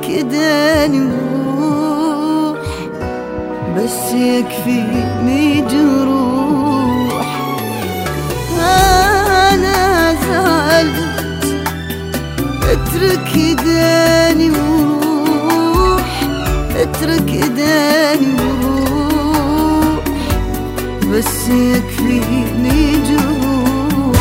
كداني وروح، بس يكفيني جروح. أنا زعلت، اترك ايداني وروح، اترك ايداني وروح، بس يكفيني جروح.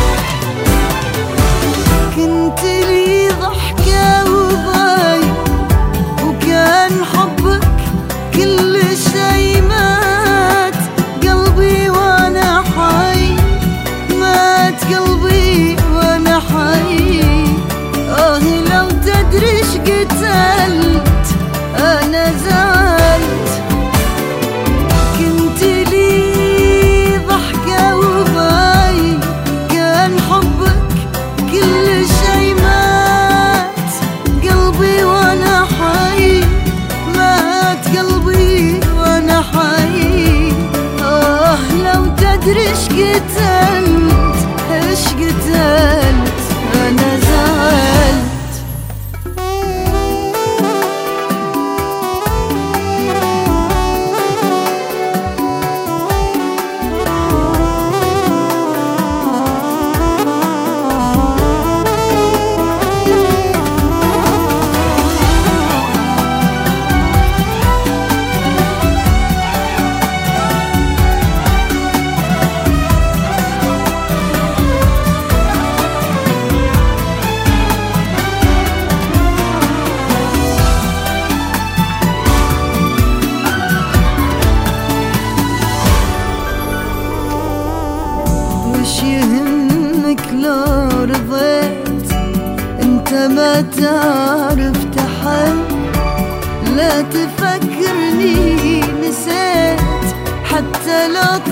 كنت لي ضحكة وضايق، وكان حبك كل شي. مات قلبي وانا حي، مات قلبي وانا حي. لو تدري ايش قتلت انا زعلت. كنت لي ضحكة وضايق، كان حبك كل شي. مات قلبي وانا حي، مات قلبي وانا حي. لو تدري ايش قتلت، ايش قتلت انا زعلت. وش يهمك لو رضيت؟ انت ما تعرف تحب. لا تفكرني نسيت، حتى لو